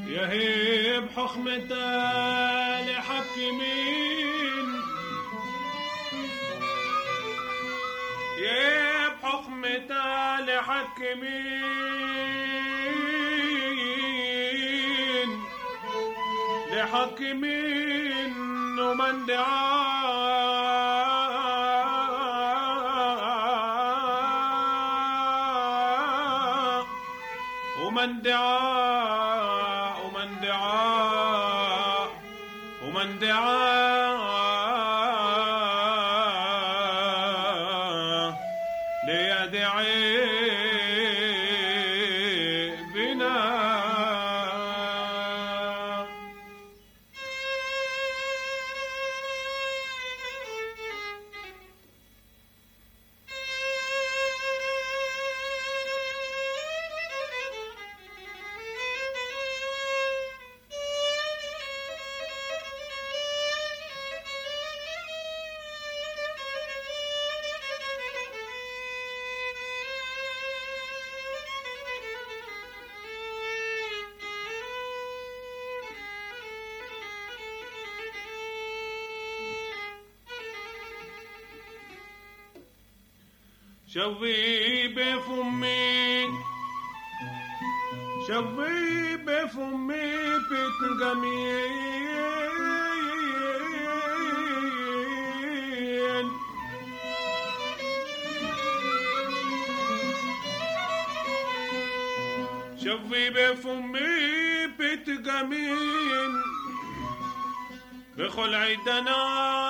يهيب حكمته لحكمين يهيب حكمته لحكمين ومن دعا ومن دعا ومن دعا ليدعي بنا. شوي بفمي بتنقمين شوي بفمي بتنقمين بخل عيدنا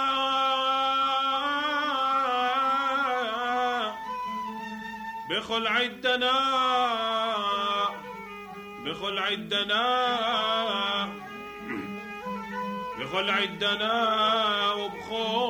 بخل عدنا بخل عدنا بخل عدنا وبخل